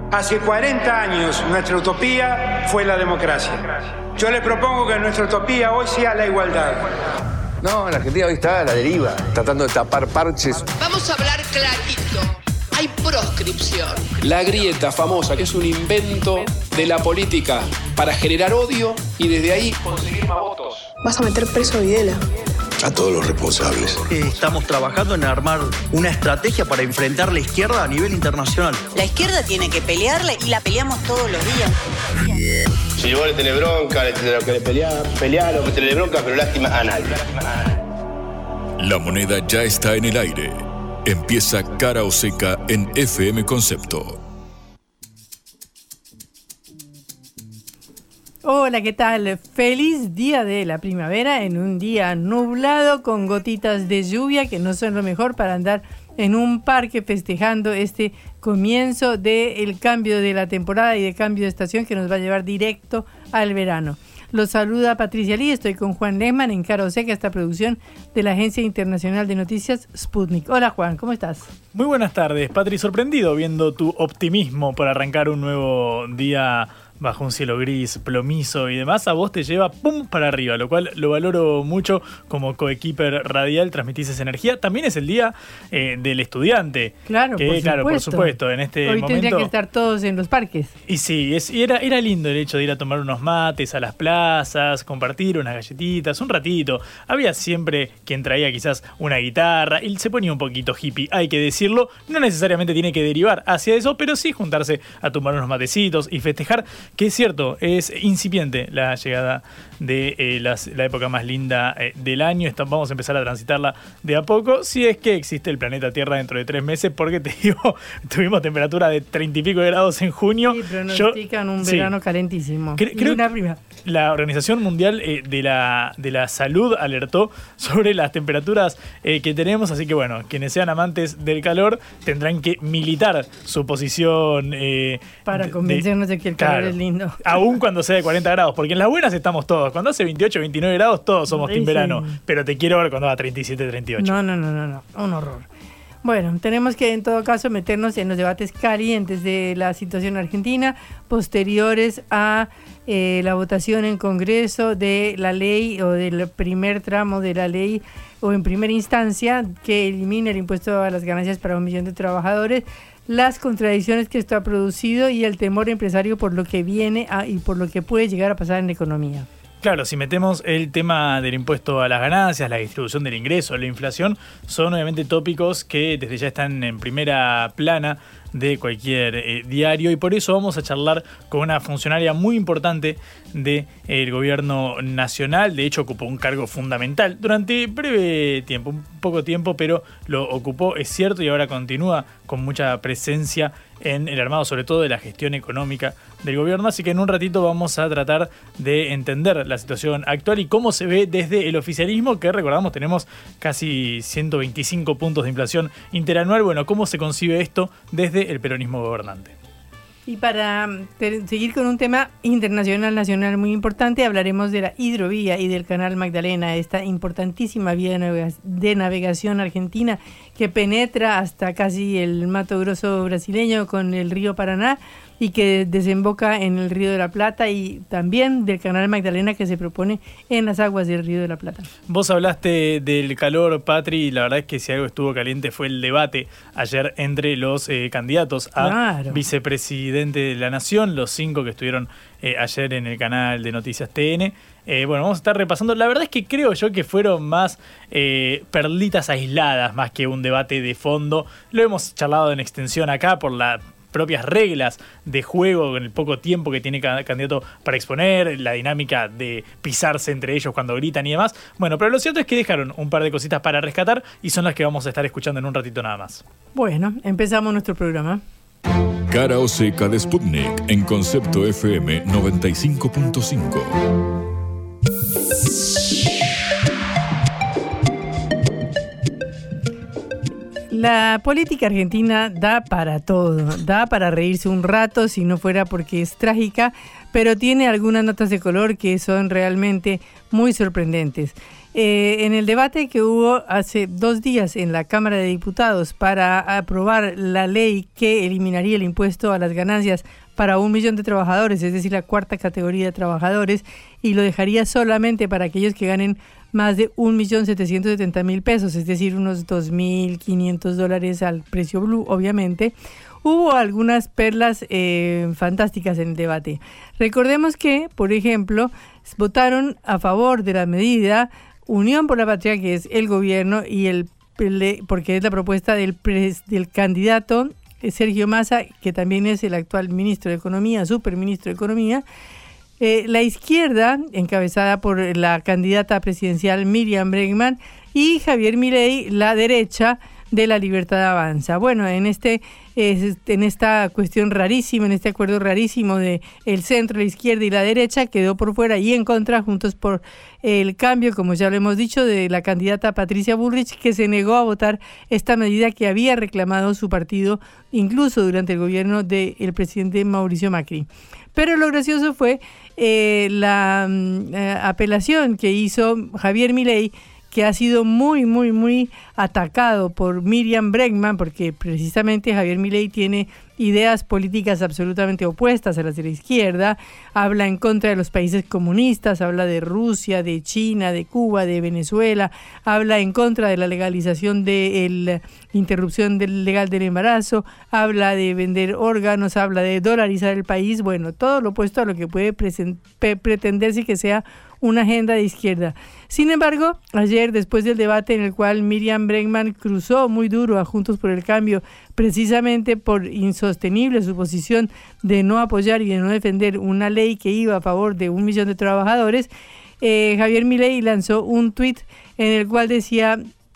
Hace 40 años nuestra utopía fue la democracia. Yo le propongo que nuestra utopía hoy sea la igualdad. No, la Argentina hoy está a la deriva, tratando de tapar parches. Vamos a hablar clarito. Hay proscripción. La grieta famosa, que es un invento de la política para generar odio y desde ahí conseguir más votos. Vas a meter preso a Videla. A todos los responsables. Estamos trabajando en armar una estrategia para enfrentar la izquierda a nivel internacional. La izquierda tiene que pelearle y la peleamos todos los días. Si vos le tenés bronca, le tenés pelear o que tenés bronca, pero lástima a nadie. La moneda ya está en el aire. Empieza Cara o Seca en FM Concepto. Hola, ¿qué tal? Feliz día de la primavera en un día nublado con gotitas de lluvia que no son lo mejor para andar en un parque festejando este comienzo del cambio de la temporada y de cambio de estación que nos va a llevar directo al verano. Los saluda Patricia Lee, estoy con Juan Lehmann en Cara o Seca, esta producción de la Agencia Internacional de Noticias Sputnik. Hola Juan, ¿cómo estás? Muy buenas tardes, Patri, sorprendido viendo tu optimismo por arrancar un nuevo día bajo un cielo gris, plomizo y demás, a vos te lleva pum para arriba, lo cual lo valoro mucho como coequiper radial, transmitís esa energía. También es el día del estudiante. Claro, por supuesto, en este hoy momento tendrían que estar todos en los parques. Y sí, era lindo el hecho de ir a tomar unos mates a las plazas, compartir unas galletitas, un ratito. Había siempre quien traía quizás una guitarra y se ponía un poquito hippie, hay que decirlo. No necesariamente tiene que derivar hacia eso, pero sí juntarse a tomar unos matecitos y festejar. Que es cierto, es incipiente la llegada de la época más linda del año. Vamos a empezar a transitarla de a poco, si es que existe el planeta Tierra dentro de 3 meses, porque te digo, tuvimos temperatura de 30 y pico de grados en junio. Sí, pronostican un verano calentísimo. Creo que la Organización Mundial de la Salud alertó sobre las temperaturas que tenemos, así que bueno, quienes sean amantes del calor tendrán que militar su posición para convencernos de que el calor es lindo. Aún cuando sea de 40 grados, porque en las buenas estamos todos. Cuando hace 28, 29 grados, todos somos team verano. Pero te quiero ver cuando va a 37, 38. No, un horror. Bueno, tenemos que en todo caso meternos en los debates calientes de la situación argentina, posteriores a la votación en Congreso de la ley o del primer tramo de la ley o en primera instancia que elimina el impuesto a las ganancias para 1 millón de trabajadores, las contradicciones que esto ha producido y el temor empresario por lo que viene y por lo que puede llegar a pasar en la economía. Claro, si metemos el tema del impuesto a las ganancias, la distribución del ingreso, la inflación, son obviamente tópicos que desde ya están en primera plana de cualquier diario, y por eso vamos a charlar con una funcionaria muy importante del gobierno nacional. De hecho, ocupó un cargo fundamental durante breve tiempo, un poco tiempo, pero lo ocupó, es cierto, y ahora continúa con mucha presencia en el armado, sobre todo de la gestión económica del gobierno. Así que en un ratito vamos a tratar de entender la situación actual y cómo se ve desde el oficialismo, que recordamos tenemos casi 125 puntos de inflación interanual. Bueno, ¿cómo se concibe esto desde el peronismo gobernante? Y para seguir con un tema internacional, nacional muy importante, hablaremos de la hidrovía y del canal Magdalena, esta importantísima vía de navegación argentina que penetra hasta casi el Mato Grosso brasileño con el río Paraná y que desemboca en el Río de la Plata, y también del canal Magdalena que se propone en las aguas del Río de la Plata. Vos hablaste del calor, Patri, y la verdad es que si algo estuvo caliente fue el debate ayer entre los candidatos a vicepresidente de la Nación, los 5 que estuvieron ayer en el canal de Noticias TN. Bueno, vamos a estar repasando. La verdad es que creo yo que fueron más perlitas aisladas más que un debate de fondo. Lo hemos charlado en extensión acá por las propias reglas de juego, en el poco tiempo que tiene cada candidato para exponer, la dinámica de pisarse entre ellos cuando gritan y demás. Bueno, pero lo cierto es que dejaron un par de cositas para rescatar y son las que vamos a estar escuchando en un ratito nada más. Bueno, empezamos nuestro programa. Cara o Seca de Sputnik en Concepto FM 95.5. La política argentina da para todo, da para reírse un rato si no fuera porque es trágica, pero tiene algunas notas de color que son realmente muy sorprendentes. En el debate que hubo hace 2 días en la Cámara de Diputados para aprobar la ley que eliminaría el impuesto a las ganancias para 1 millón de trabajadores, es decir, la 4ª categoría de trabajadores, y lo dejaría solamente para aquellos que ganen más de 1.770.000 pesos, es decir, unos $2.500 al precio blue, obviamente. Hubo algunas perlas fantásticas en el debate. Recordemos que, por ejemplo, votaron a favor de la medida Unión por la Patria, que es el gobierno, y porque es la propuesta del candidato Sergio Massa, que también es el actual ministro de Economía, superministro de Economía. La izquierda, encabezada por la candidata presidencial Miriam Bregman, y Javier Milei, la derecha de La Libertad Avanza. Bueno, en esta cuestión rarísima, en este acuerdo rarísimo de el centro, la izquierda y la derecha, quedó por fuera y en contra, Juntos por el Cambio, como ya lo hemos dicho, de la candidata Patricia Bullrich, que se negó a votar esta medida que había reclamado su partido incluso durante el gobierno del presidente Mauricio Macri. Pero lo gracioso fue la apelación que hizo Javier Milei, que ha sido muy, muy, muy atacado por Miriam Bregman, porque precisamente Javier Milei tiene ideas políticas absolutamente opuestas a las de la izquierda, habla en contra de los países comunistas, habla de Rusia, de China, de Cuba, de Venezuela, habla en contra de la legalización de la interrupción legal del embarazo, habla de vender órganos, habla de dolarizar el país, bueno, todo lo opuesto a lo que puede pretenderse que sea una agenda de izquierda. Sin embargo, ayer, después del debate en el cual Miriam Bregman cruzó muy duro a Juntos por el Cambio, precisamente por insostenible su posición de no apoyar y de no defender una ley que iba a favor de 1 millón de trabajadores, Javier Milei lanzó un tuit en el cual decía: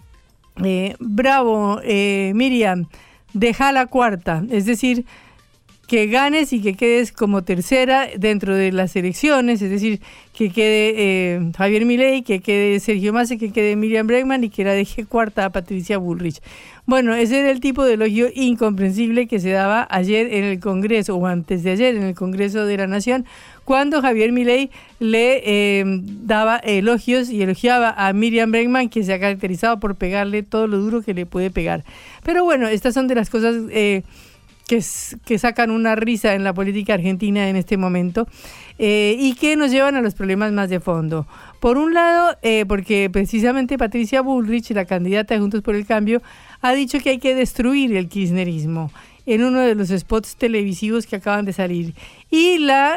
bravo, Miriam, deja la 4ª, es decir, que ganes y que quedes como tercera dentro de las elecciones, es decir, que quede Javier Milei, que quede Sergio Massa, que quede Miriam Bregman y que la deje 4ª a Patricia Bullrich. Bueno, ese era el tipo de elogio incomprensible que se daba ayer en el Congreso, o antes de ayer en el Congreso de la Nación, cuando Javier Milei le daba elogios y elogiaba a Miriam Bregman, que se ha caracterizado por pegarle todo lo duro que le puede pegar. Pero bueno, estas son de las cosas que sacan una risa en la política argentina en este momento, y que nos llevan a los problemas más de fondo. Por un lado, porque precisamente Patricia Bullrich, la candidata de Juntos por el Cambio, ha dicho que hay que destruir el kirchnerismo en uno de los spots televisivos que acaban de salir. Y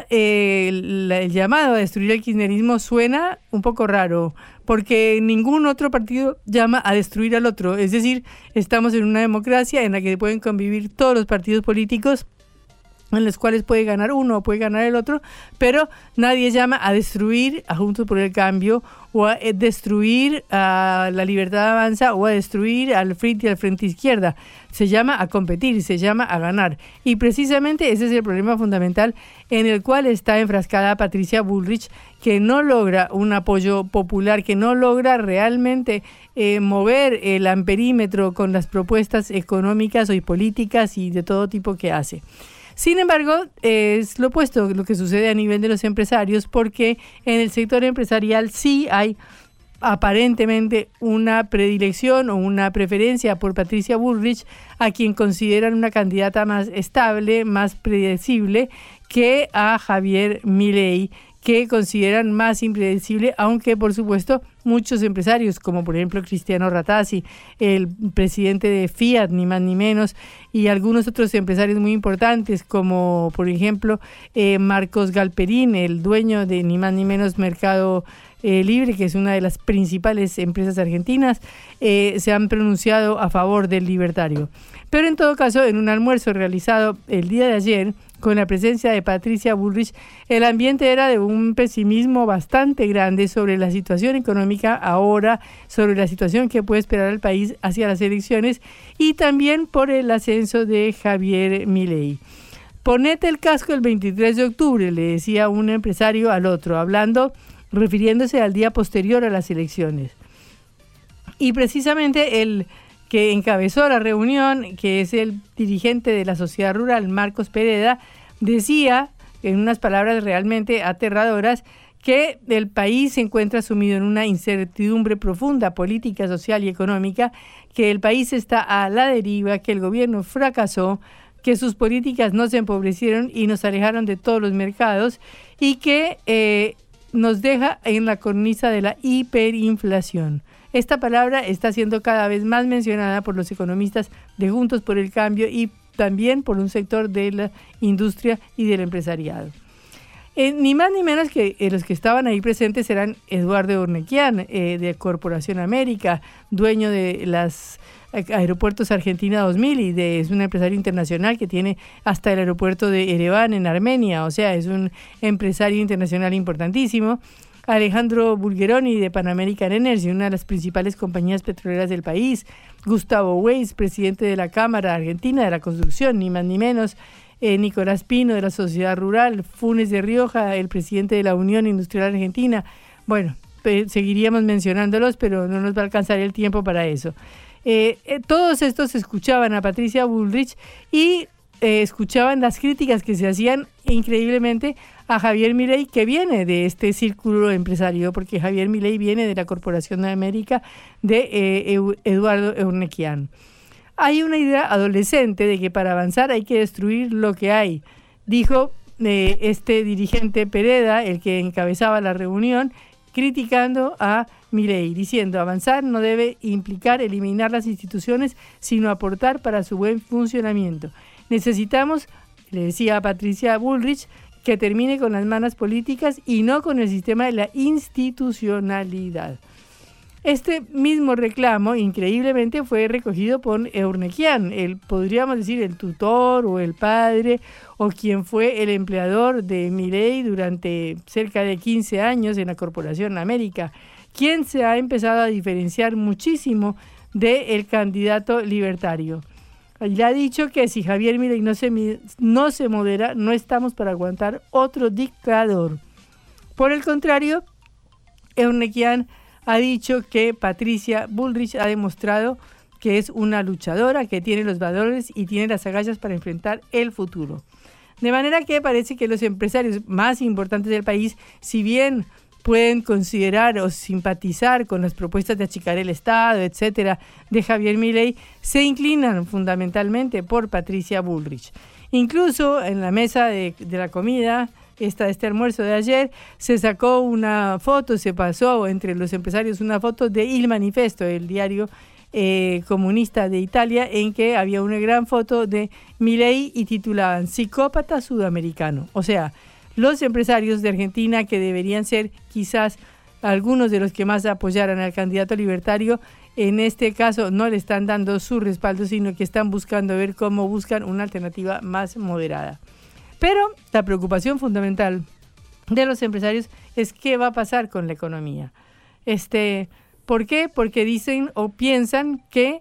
el llamado a destruir el kirchnerismo suena un poco raro, porque ningún otro partido llama a destruir al otro. Es decir, estamos en una democracia en la que pueden convivir todos los partidos políticos, en los cuales puede ganar uno o puede ganar el otro, pero nadie llama a destruir a Juntos por el Cambio, o a destruir a La Libertad Avanza, o a destruir al Frente y al Frente Izquierda. Se llama a competir, se llama a ganar. Y precisamente ese es el problema fundamental en el cual está enfrascada Patricia Bullrich, que no logra un apoyo popular, que no logra realmente mover el amperímetro con las propuestas económicas y políticas y de todo tipo que hace. Sin embargo, es lo opuesto lo que sucede a nivel de los empresarios, porque en el sector empresarial sí hay aparentemente una predilección o una preferencia por Patricia Bullrich, a quien consideran una candidata más estable, más predecible que a Javier Milei, que consideran más impredecible, aunque por supuesto muchos empresarios, como por ejemplo Cristiano Ratazzi, el presidente de Fiat, ni más ni menos, y algunos otros empresarios muy importantes, como por ejemplo Marcos Galperín, el dueño de ni más ni menos Mercado Libre, que es una de las principales empresas argentinas, se han pronunciado a favor del libertario. Pero en todo caso, en un almuerzo realizado el día de ayer, con la presencia de Patricia Bullrich, el ambiente era de un pesimismo bastante grande sobre la situación económica ahora, sobre la situación que puede esperar el país hacia las elecciones, y también por el ascenso de Javier Milei. Ponete el casco el 23 de octubre, le decía un empresario al otro, refiriéndose al día posterior a las elecciones. Y precisamente el que encabezó la reunión, que es el dirigente de la sociedad rural, Marcos Pereda, decía, en unas palabras realmente aterradoras, que el país se encuentra sumido en una incertidumbre profunda política, social y económica, que el país está a la deriva, que el gobierno fracasó, que sus políticas no se empobrecieron y nos alejaron de todos los mercados y que nos deja en la cornisa de la hiperinflación. Esta palabra está siendo cada vez más mencionada por los economistas de Juntos por el Cambio y también por un sector de la industria y del empresariado. Ni más ni menos que los que estaban ahí presentes eran Eduardo Eurnekian, de Corporación América, dueño de las Aeropuertos Argentina 2000 y es un empresario internacional que tiene hasta el aeropuerto de Ereván en Armenia, o sea, es un empresario internacional importantísimo. Alejandro Bulgeroni de Pan American Energy, una de las principales compañías petroleras del país. Gustavo Weiss, presidente de la Cámara Argentina de la Construcción, ni más ni menos. Nicolás Pino de la Sociedad Rural, Funes de Rioja, el presidente de la Unión Industrial Argentina. Bueno, seguiríamos mencionándolos, pero no nos va a alcanzar el tiempo para eso. Todos estos escuchaban a Patricia Bullrich y escuchaban las críticas que se hacían increíblemente a Javier Milei, que viene de este círculo empresario, porque Javier Milei viene de la Corporación de América de Eduardo Eurnekian. Hay una idea adolescente de que para avanzar hay que destruir lo que hay, dijo este dirigente Pereda, el que encabezaba la reunión, criticando a Milei, diciendo: avanzar no debe implicar eliminar las instituciones, sino aportar para su buen funcionamiento. Necesitamos, le decía a Patricia Bullrich, que termine con las malas políticas y no con el sistema de la institucionalidad. Este mismo reclamo, increíblemente, fue recogido por Eurnekian, podríamos decir el tutor o el padre o quien fue el empleador de Milei durante cerca de 15 años en la Corporación América, quien se ha empezado a diferenciar muchísimo del candidato libertario. Le ha dicho que si Javier Milei no se modera, no estamos para aguantar otro dictador. Por el contrario, Eurnekian ha dicho que Patricia Bullrich ha demostrado que es una luchadora, que tiene los valores y tiene las agallas para enfrentar el futuro. De manera que parece que los empresarios más importantes del país, si bien pueden considerar o simpatizar con las propuestas de achicar el Estado, etcétera, de Javier Milei, se inclinan fundamentalmente por Patricia Bullrich. Incluso en la mesa de la comida, este almuerzo de ayer, se sacó una foto, se pasó entre los empresarios una foto de Il Manifesto, el diario comunista de Italia, en que había una gran foto de Milei y titulaban "Psicópata sudamericano". O sea, los empresarios de Argentina, que deberían ser quizás algunos de los que más apoyaran al candidato libertario, en este caso no le están dando su respaldo, sino que están buscando ver cómo buscan una alternativa más moderada. Pero la preocupación fundamental de los empresarios es qué va a pasar con la economía. ¿Por qué? Porque dicen o piensan que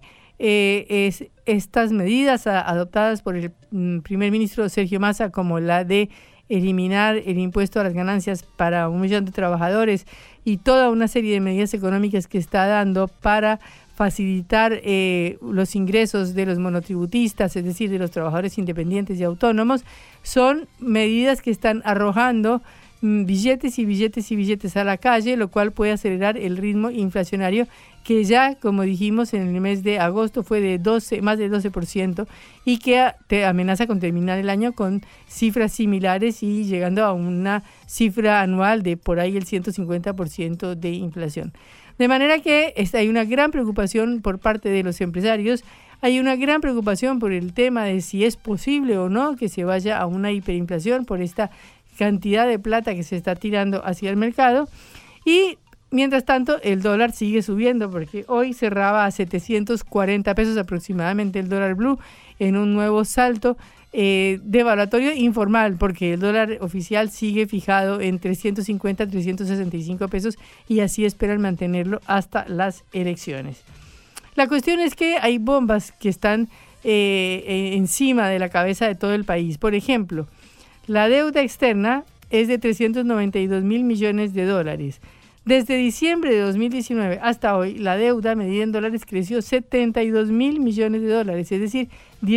estas medidas adoptadas por el primer ministro Sergio Massa, como la de eliminar el impuesto a las ganancias para 1 millón de trabajadores y toda una serie de medidas económicas que está dando para facilitar los ingresos de los monotributistas, es decir, de los trabajadores independientes y autónomos, son medidas que están arrojando billetes y billetes y billetes a la calle, lo cual puede acelerar el ritmo inflacionario que ya, como dijimos, en el mes de agosto fue de más del 12% y que amenaza con terminar el año con cifras similares y llegando a una cifra anual de por ahí el 150% de inflación. De manera que hay una gran preocupación por parte de los empresarios, hay una gran preocupación por el tema de si es posible o no que se vaya a una hiperinflación por esta cantidad de plata que se está tirando hacia el mercado. Y mientras tanto el dólar sigue subiendo, porque hoy cerraba a 740 pesos aproximadamente el dólar blue, en un nuevo salto devaluatorio informal, porque el dólar oficial sigue fijado en 350 a 365 pesos y así esperan mantenerlo hasta las elecciones. La cuestión es que hay bombas que están encima de la cabeza de todo el país. Por ejemplo, la deuda externa es de 392 mil millones de dólares. Desde diciembre de 2019 hasta hoy, la deuda medida en dólares creció 72 mil millones de dólares, es decir,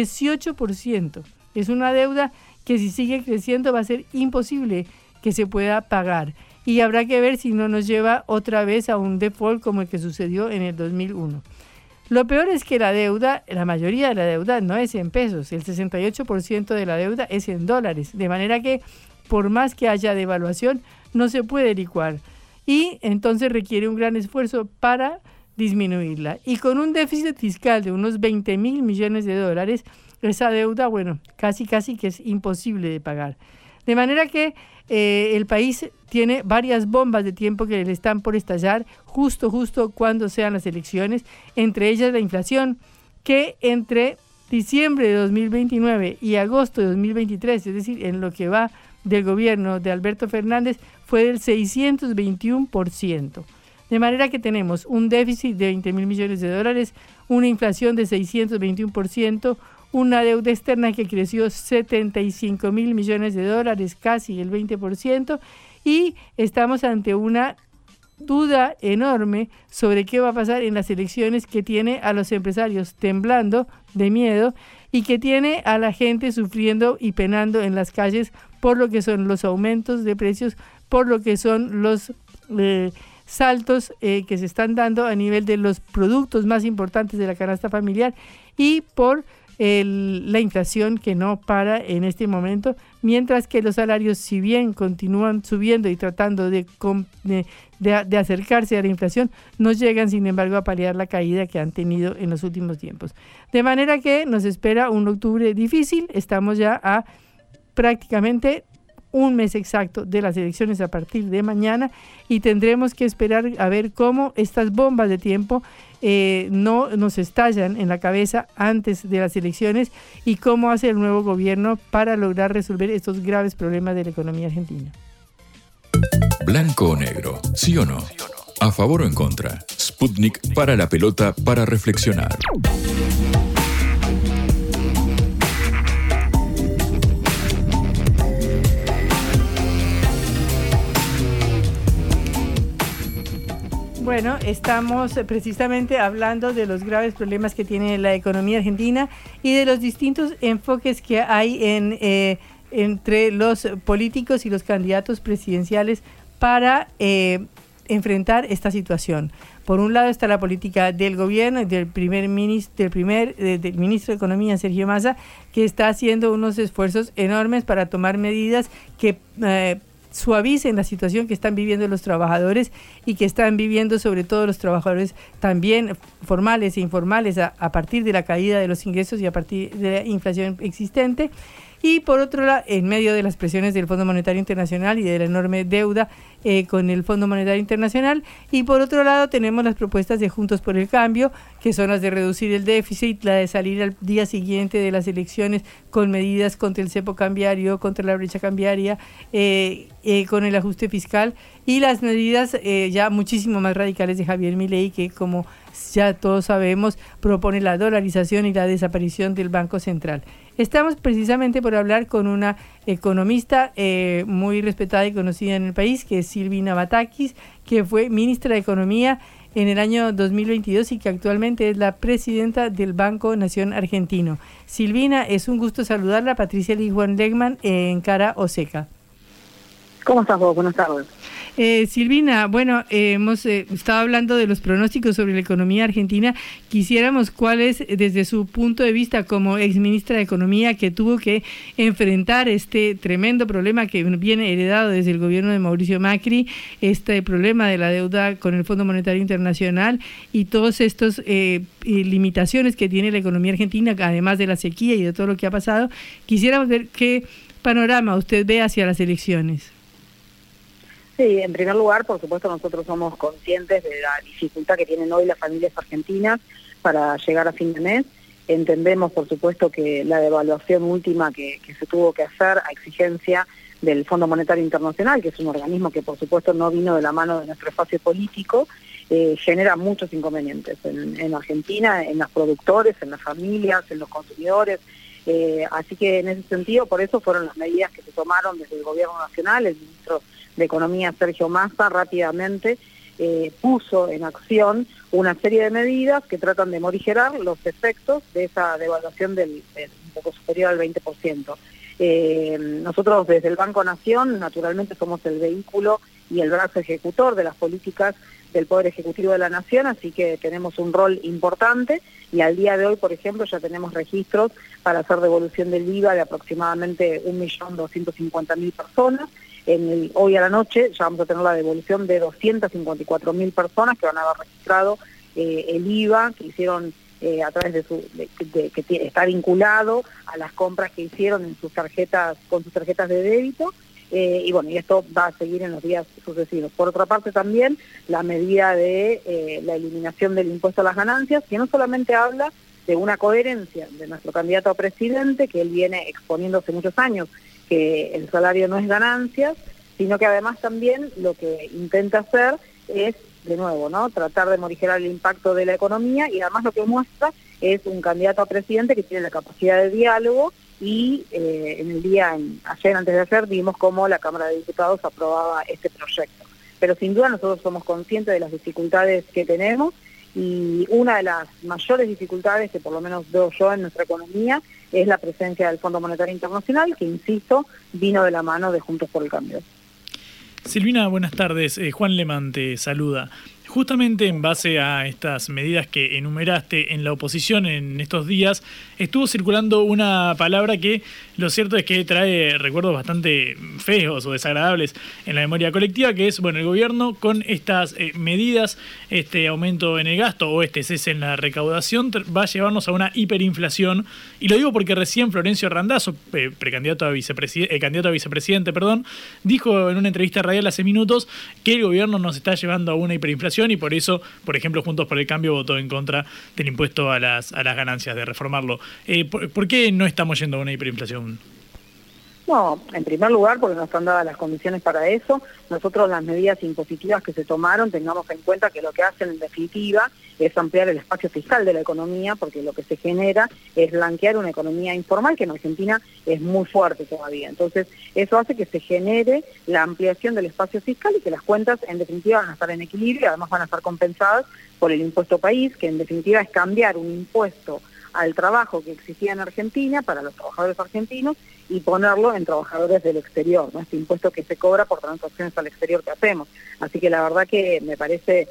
18%. Es una deuda que si sigue creciendo va a ser imposible que se pueda pagar. y habrá que ver si no nos lleva otra vez a un default como el que sucedió en el 2001. Lo peor es que la deuda, la mayoría de la deuda no es en pesos, el 68% de la deuda es en dólares, de manera que por más que haya devaluación no se puede licuar y entonces requiere un gran esfuerzo para disminuirla. Y con un déficit fiscal de unos 20.000 millones de dólares, esa deuda, bueno, casi que es imposible de pagar. De manera que el país tiene varias bombas de tiempo que le están por estallar justo cuando sean las elecciones, entre ellas la inflación, que entre diciembre de 2029 y agosto de 2023, es decir, en lo que va del gobierno de Alberto Fernández, fue del 621%. De manera que tenemos un déficit de 20.000 millones de dólares, una inflación de 621%, una deuda externa que creció 75.000 millones de dólares, casi el 20%, y estamos ante una duda enorme sobre qué va a pasar en las elecciones, que tiene a los empresarios temblando de miedo y que tiene a la gente sufriendo y penando en las calles por lo que son los aumentos de precios, por lo que son los saltos que se están dando a nivel de los productos más importantes de la canasta familiar y por la inflación que no para en este momento, mientras que los salarios, si bien continúan subiendo y tratando de acercarse a la inflación, no llegan, sin embargo, a paliar la caída que han tenido en los últimos tiempos. De manera que nos espera un octubre difícil. Estamos ya a prácticamente un mes exacto de las elecciones a partir de mañana y tendremos que esperar a ver cómo estas bombas de tiempo no nos estallan en la cabeza antes de las elecciones y cómo hace el nuevo gobierno para lograr resolver estos graves problemas de la economía argentina. Blanco o negro, ¿sí o no? ¿A favor o en contra? Sputnik para la pelota para reflexionar. Bueno, estamos precisamente hablando de los graves problemas que tiene la economía argentina y de los distintos enfoques que hay entre los políticos y los candidatos presidenciales para enfrentar esta situación. Por un lado está la política del gobierno y del ministro de Economía, Sergio Massa, que está haciendo unos esfuerzos enormes para tomar medidas que suavicen la situación que están viviendo los trabajadores y que están viviendo sobre todo los trabajadores también formales e informales a partir de la caída de los ingresos y a partir de la inflación existente. Y por otro lado, en medio de las presiones del Fondo Monetario Internacional y de la enorme deuda con el Fondo Monetario Internacional, y por otro lado tenemos las propuestas de Juntos por el Cambio, que son las de reducir el déficit, la de salir al día siguiente de las elecciones con medidas contra el cepo cambiario, contra la brecha cambiaria, con el ajuste fiscal, y las medidas ya muchísimo más radicales de Javier Milei, que como ya todos sabemos propone la dolarización y la desaparición del Banco Central. Estamos precisamente por hablar con una economista muy respetada y conocida en el país, que es Silvina Batakis, que fue ministra de Economía en el año 2022 y que actualmente es la presidenta del Banco Nación Argentino. Silvina, es un gusto saludarla. Patricia Lee Juan Legman en Cara o Seca. ¿Cómo estás vos? Buenas tardes. Silvina, bueno, hemos estado hablando de los pronósticos sobre la economía argentina. Quisiéramos cuál es, desde su punto de vista como exministra de Economía, que tuvo que enfrentar este tremendo problema que viene heredado desde el gobierno de Mauricio Macri, este problema de la deuda con el Fondo Monetario Internacional y todos estos limitaciones que tiene la economía argentina, además de la sequía y de todo lo que ha pasado. Quisiéramos ver qué panorama usted ve hacia las elecciones. Sí, en primer lugar, por supuesto, nosotros somos conscientes de la dificultad que tienen hoy las familias argentinas para llegar a fin de mes. Entendemos, por supuesto, que la devaluación última que se tuvo que hacer a exigencia del Fondo Monetario Internacional, que es un organismo que, por supuesto, no vino de la mano de nuestro espacio político, genera muchos inconvenientes en Argentina, en los productores, en las familias, en los consumidores. Así que, en ese sentido, por eso fueron las medidas que se tomaron desde el Gobierno Nacional. El ministro de Economía, Sergio Massa, rápidamente puso en acción una serie de medidas que tratan de morigerar los efectos de esa devaluación del un poco superior al 20%. Nosotros desde el Banco Nación, naturalmente, somos el vehículo y el brazo ejecutor de las políticas del Poder Ejecutivo de la Nación, así que tenemos un rol importante y al día de hoy, por ejemplo, ya tenemos registros para hacer devolución del IVA de aproximadamente 1.250.000 personas. Hoy a la noche ya vamos a tener la devolución de 254.000 personas que van a haber registrado el IVA que hicieron a través que está vinculado a las compras que hicieron en sus tarjetas, con sus tarjetas de débito. Y bueno, y esto va a seguir en los días sucesivos. Por otra parte también la medida de la eliminación del impuesto a las ganancias, que no solamente habla de una coherencia de nuestro candidato a presidente, que él viene exponiendo hace muchos años que el salario no es ganancias, sino que además también lo que intenta hacer es, de nuevo, ¿no?, tratar de morigerar el impacto de la economía, y además lo que muestra es un candidato a presidente que tiene la capacidad de diálogo. Y ayer, antes de ayer, vimos cómo la Cámara de Diputados aprobaba este proyecto. Pero sin duda nosotros somos conscientes de las dificultades que tenemos, y una de las mayores dificultades que por lo menos veo yo en nuestra economía es la presencia del Fondo Monetario Internacional, que, insisto, vino de la mano de Juntos por el Cambio. Silvina, buenas tardes. Juan Lemán te saluda. Justamente en base a estas medidas que enumeraste en la oposición en estos días, estuvo circulando una palabra que lo cierto es que trae recuerdos bastante feos o desagradables en la memoria colectiva, que es, bueno, el gobierno con estas medidas, este aumento en el gasto o este cese en la recaudación va a llevarnos a una hiperinflación. Y lo digo porque recién Florencio Randazzo, candidato a vicepresidente, dijo en una entrevista radial hace minutos que el gobierno nos está llevando a una hiperinflación, y por eso, por ejemplo, Juntos por el Cambio votó en contra del impuesto a las ganancias, de reformarlo. ¿Por qué no estamos yendo a una hiperinflación? No, en primer lugar, porque no están dadas las condiciones para eso. Nosotros, las medidas impositivas que se tomaron, tengamos en cuenta que lo que hacen en definitiva es ampliar el espacio fiscal de la economía, porque lo que se genera es blanquear una economía informal que en Argentina es muy fuerte todavía. Entonces, eso hace que se genere la ampliación del espacio fiscal y que las cuentas en definitiva van a estar en equilibrio y además van a estar compensadas por el impuesto país, que en definitiva es cambiar un impuesto al trabajo que existía en Argentina para los trabajadores argentinos y ponerlo en trabajadores del exterior, ¿no? Este impuesto que se cobra por transacciones al exterior que hacemos. Así que la verdad que me parece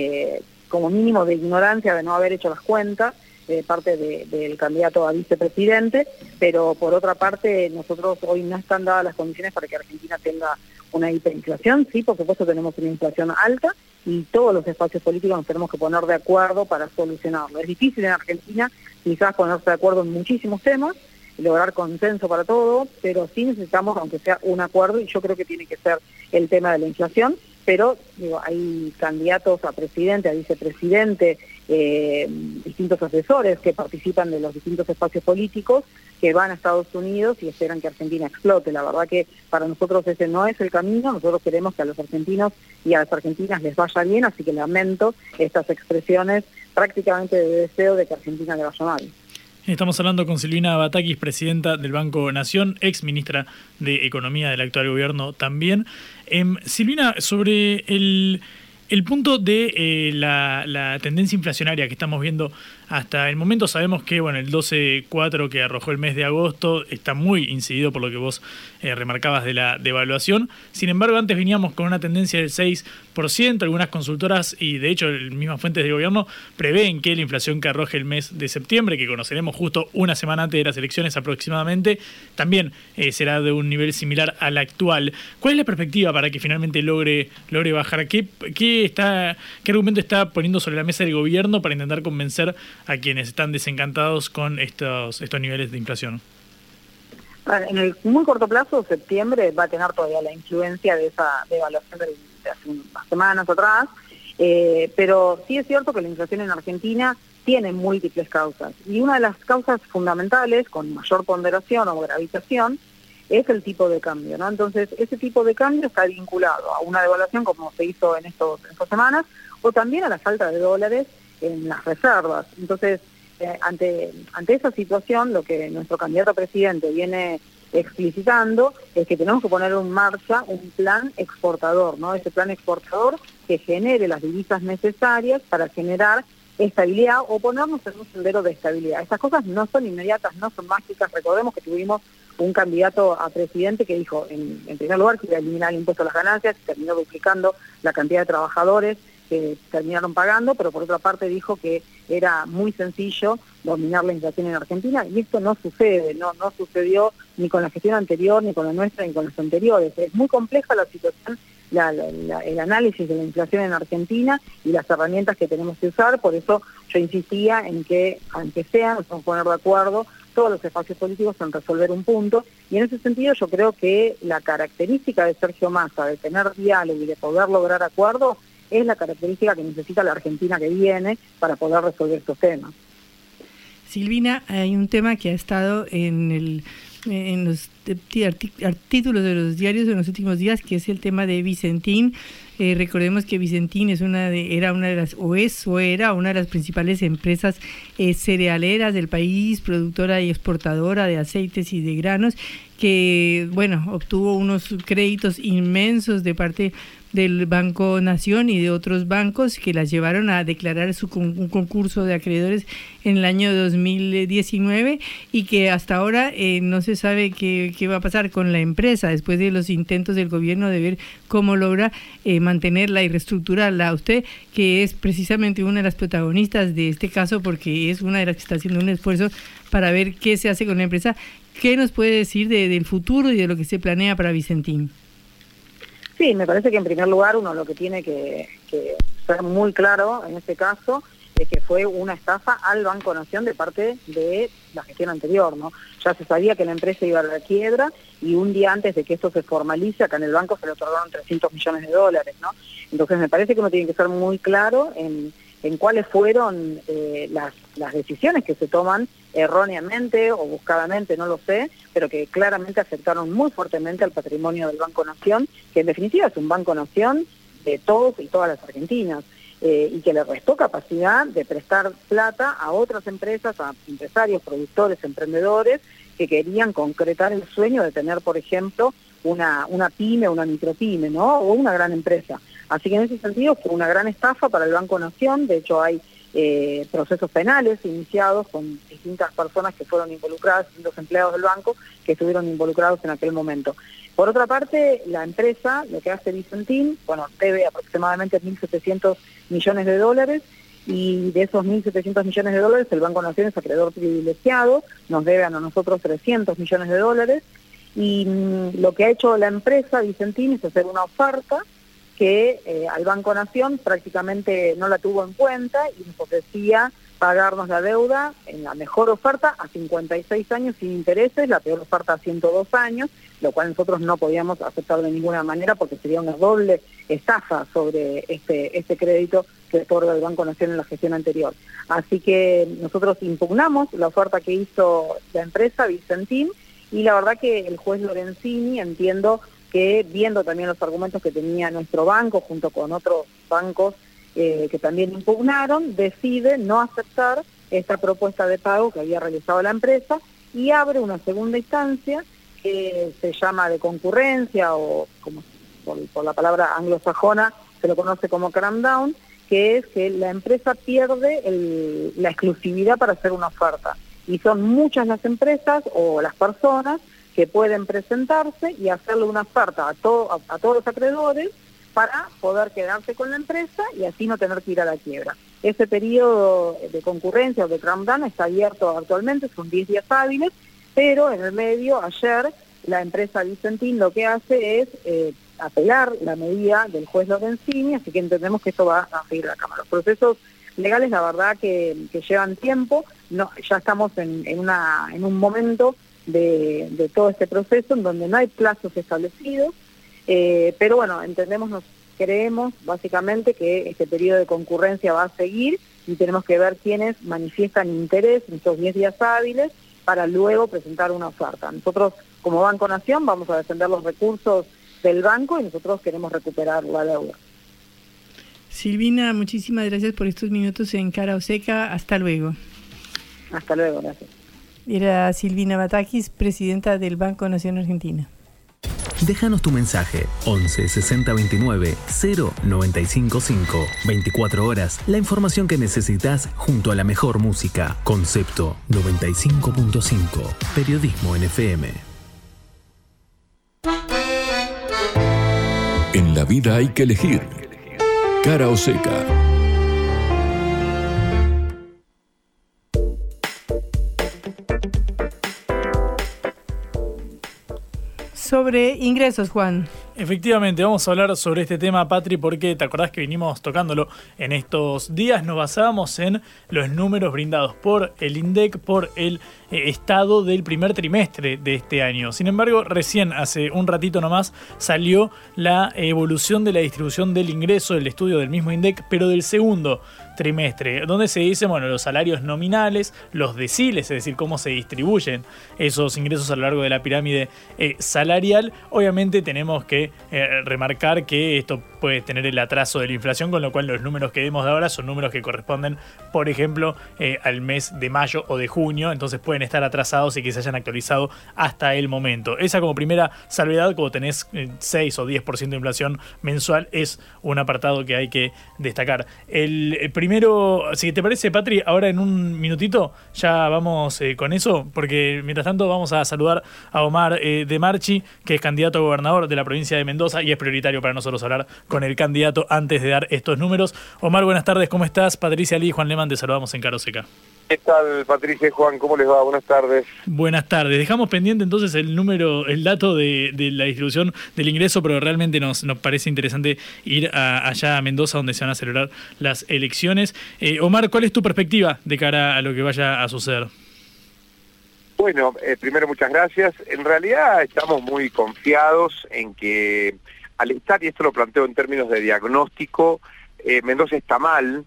como mínimo de ignorancia de no haber hecho las cuentas de parte del candidato a vicepresidente, pero por otra parte nosotros hoy no están dadas las condiciones para que Argentina tenga una hiperinflación. Sí, por supuesto tenemos una inflación alta y todos los espacios políticos nos tenemos que poner de acuerdo para solucionarlo. Es difícil en Argentina quizás ponerse de acuerdo en muchísimos temas, lograr consenso para todo, pero sí necesitamos, aunque sea un acuerdo, y yo creo que tiene que ser el tema de la inflación, pero hay candidatos a presidente, a vicepresidente, distintos asesores que participan de los distintos espacios políticos que van a Estados Unidos y esperan que Argentina explote. La verdad que para nosotros ese no es el camino. Nosotros queremos que a los argentinos y a las argentinas les vaya bien, así que lamento estas expresiones prácticamente de deseo de que a Argentina le vaya mal. Estamos hablando con Silvina Batakis, presidenta del Banco Nación, ex ministra de Economía del actual gobierno también. Silvina, sobre el punto de la tendencia inflacionaria que estamos viendo hasta el momento, sabemos que el 12.4 que arrojó el mes de agosto está muy incidido por lo que vos remarcabas de la devaluación. Sin embargo, antes veníamos con una tendencia del 6%. Algunas consultoras y de hecho mismas fuentes de gobierno prevén que la inflación que arroje el mes de septiembre, que conoceremos justo una semana antes de las elecciones aproximadamente, también será de un nivel similar al actual. ¿Cuál es la perspectiva para que finalmente logre bajar? ¿Qué argumento está poniendo sobre la mesa el gobierno para intentar convencer a quienes están desencantados con estos niveles de inflación? En el muy corto plazo, septiembre va a tener todavía la influencia de esa devaluación de hace unas semanas atrás, pero sí es cierto que la inflación en Argentina tiene múltiples causas, y una de las causas fundamentales, con mayor ponderación o gravitación, es el tipo de cambio, ¿no? Entonces, ese tipo de cambio está vinculado a una devaluación como se hizo en estas semanas, o también a la falta de dólares en las reservas. Entonces, ante esa situación, lo que nuestro candidato a presidente viene explicitando es que tenemos que poner en marcha un plan exportador, ¿no? Ese plan exportador que genere las divisas necesarias para generar estabilidad o ponernos en un sendero de estabilidad. Estas cosas no son inmediatas, no son mágicas. Recordemos que tuvimos un candidato a presidente que dijo, en primer lugar, que iba a eliminar el impuesto a las ganancias, terminó duplicando la cantidad de trabajadores que terminaron pagando, pero por otra parte dijo que era muy sencillo dominar la inflación en Argentina, y esto no sucede, no sucedió ni con la gestión anterior, ni con la nuestra, ni con las anteriores. Es muy compleja la situación, el análisis de la inflación en Argentina y las herramientas que tenemos que usar. Por eso yo insistía en que, aunque sea, nos vamos a poner de acuerdo todos los espacios políticos en resolver un punto, y en ese sentido yo creo que la característica de Sergio Massa, de tener diálogo y de poder lograr acuerdos, es la característica que necesita la Argentina que viene para poder resolver estos temas. Silvina, hay un tema que ha estado en los títulos de los diarios en los últimos días, que es el tema de Vicentín. Recordemos que Vicentín es era una de las principales empresas cerealeras del país, productora y exportadora de aceites y de granos, que obtuvo unos créditos inmensos de parte del Banco Nación y de otros bancos que las llevaron a declarar un concurso de acreedores en el año 2019, y que hasta ahora no se sabe qué va a pasar con la empresa después de los intentos del gobierno de ver cómo logra mantenerla y reestructurarla. Usted, que es precisamente una de las protagonistas de este caso, porque es una de las que está haciendo un esfuerzo para ver qué se hace con la empresa, ¿qué nos puede decir del futuro y de lo que se planea para Vicentín? Sí, me parece que en primer lugar uno lo que tiene que ser muy claro en este caso es que fue una estafa al Banco Nación de parte de la gestión anterior, ¿no? Ya se sabía que la empresa iba a la quiebra, y un día antes de que esto se formalice, acá en el banco se le otorgaron $300 millones, ¿no? Entonces me parece que uno tiene que ser muy claro en cuáles fueron las decisiones que se toman erróneamente o buscadamente, no lo sé, pero que claramente afectaron muy fuertemente al patrimonio del Banco Nación, que en definitiva es un Banco Nación de todos y todas las argentinas, y que le restó capacidad de prestar plata a otras empresas, a empresarios, productores, emprendedores, que querían concretar el sueño de tener, por ejemplo, una pyme, una micropyme, ¿no? O una gran empresa. Así que en ese sentido fue una gran estafa para el Banco Nación. De hecho hay procesos penales iniciados con distintas personas que fueron involucradas, distintos empleados del banco que estuvieron involucrados en aquel momento. Por otra parte, la empresa, lo que hace Vicentín, debe aproximadamente $1.700 millones, y de esos $1.700 millones el Banco Nación es acreedor privilegiado, nos debe a nosotros $300 millones, y lo que ha hecho la empresa Vicentín es hacer una oferta que al Banco Nación prácticamente no la tuvo en cuenta, y nos ofrecía pagarnos la deuda en la mejor oferta a 56 años sin intereses, la peor oferta a 102 años, lo cual nosotros no podíamos aceptar de ninguna manera porque sería una doble estafa sobre este crédito que otorga el Banco Nación en la gestión anterior. Así que nosotros impugnamos la oferta que hizo la empresa Vicentín, y la verdad que el juez Lorenzini, entiendo que viendo también los argumentos que tenía nuestro banco junto con otros bancos que también impugnaron, decide no aceptar esta propuesta de pago que había realizado la empresa, y abre una segunda instancia que se llama de concurrencia, o como por la palabra anglosajona se lo conoce como cramdown, que es que la empresa pierde la exclusividad para hacer una oferta, y son muchas las empresas o las personas que pueden presentarse y hacerle una oferta a todos los acreedores para poder quedarse con la empresa y así no tener que ir a la quiebra. Ese periodo de concurrencia o de cramdown está abierto actualmente, son 10 días hábiles, pero en el medio, ayer, la empresa Vicentín lo que hace es apelar la medida del juez Lorenzini, así que entendemos que esto va a seguir a la Cámara. Los procesos legales, la verdad que llevan tiempo, ya estamos en un momento de todo este proceso en donde no hay plazos establecidos, pero creemos básicamente que este periodo de concurrencia va a seguir, y tenemos que ver quiénes manifiestan interés en estos 10 días hábiles para luego presentar una oferta. Nosotros, como Banco Nación, vamos a defender los recursos del banco, y nosotros queremos recuperar la deuda. Silvina, muchísimas gracias por estos minutos en Cara o Seca. Hasta luego. Hasta luego, gracias. Era Silvina Batakis, presidenta del Banco Nación Argentina. Déjanos tu mensaje 11 60 29 0955. 24 horas, la información que necesitas junto a la mejor música. Concepto 95.5. Periodismo en FM. vida hay que elegir. Cara o seca. Sobre ingresos, Juan. Efectivamente, vamos a hablar sobre este tema, Patri, porque te acordás que vinimos tocándolo en estos días. Nos basábamos en los números brindados por el INDEC, por el estado del primer trimestre de este año. Sin embargo, recién hace un ratito nomás salió la evolución de la distribución del ingreso, el estudio del mismo INDEC, pero del segundo trimestre, donde se dice, bueno, los salarios nominales, los deciles, es decir, cómo se distribuyen esos ingresos a lo largo de la pirámide salarial. Obviamente tenemos que remarcar que esto puede tener el atraso de la inflación, con lo cual los números que vemos de ahora son números que corresponden, por ejemplo, al mes de mayo o de junio, entonces pueden estar atrasados y que se hayan actualizado hasta el momento. Esa como primera salvedad, como tenés 6 o 10% de inflación mensual, es un apartado que hay que destacar. El primero, si te parece, Patri, ahora en un minutito ya vamos con eso, porque mientras tanto vamos a saludar a Omar de Marchi, que es candidato a gobernador de la provincia de Mendoza, y es prioritario para nosotros hablar con el candidato antes de dar estos números. Omar, buenas tardes, ¿cómo estás? Patricia Lee y Juan Lehmann, te saludamos en Cara o Seca. ¿Qué tal, Patricia y Juan? ¿Cómo les va? Buenas tardes. Buenas tardes. Dejamos pendiente entonces el dato de la distribución del ingreso, pero realmente nos parece interesante ir allá a Mendoza, donde se van a celebrar las elecciones. Omar, ¿cuál es tu perspectiva de cara a lo que vaya a suceder? Bueno, primero muchas gracias. En realidad estamos muy confiados en que al estar, y esto lo planteo en términos de diagnóstico, Mendoza está mal,